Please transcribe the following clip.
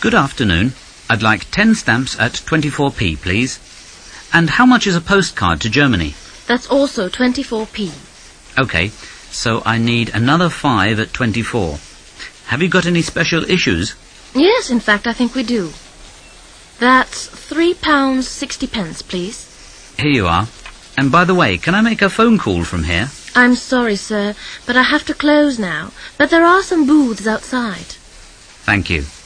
Good afternoon. I'd like 10 stamps at 24p, please. And how much is a postcard to Germany? That's also 24p. OK, so I need another 5 at 24. Have you got any special issues? Yes, in fact, I think we do. That's £3.60, please. Here you are. And by the way, can I make a phone call from here? I'm sorry, sir, but I have to close now. But there are some booths outside. Thank you.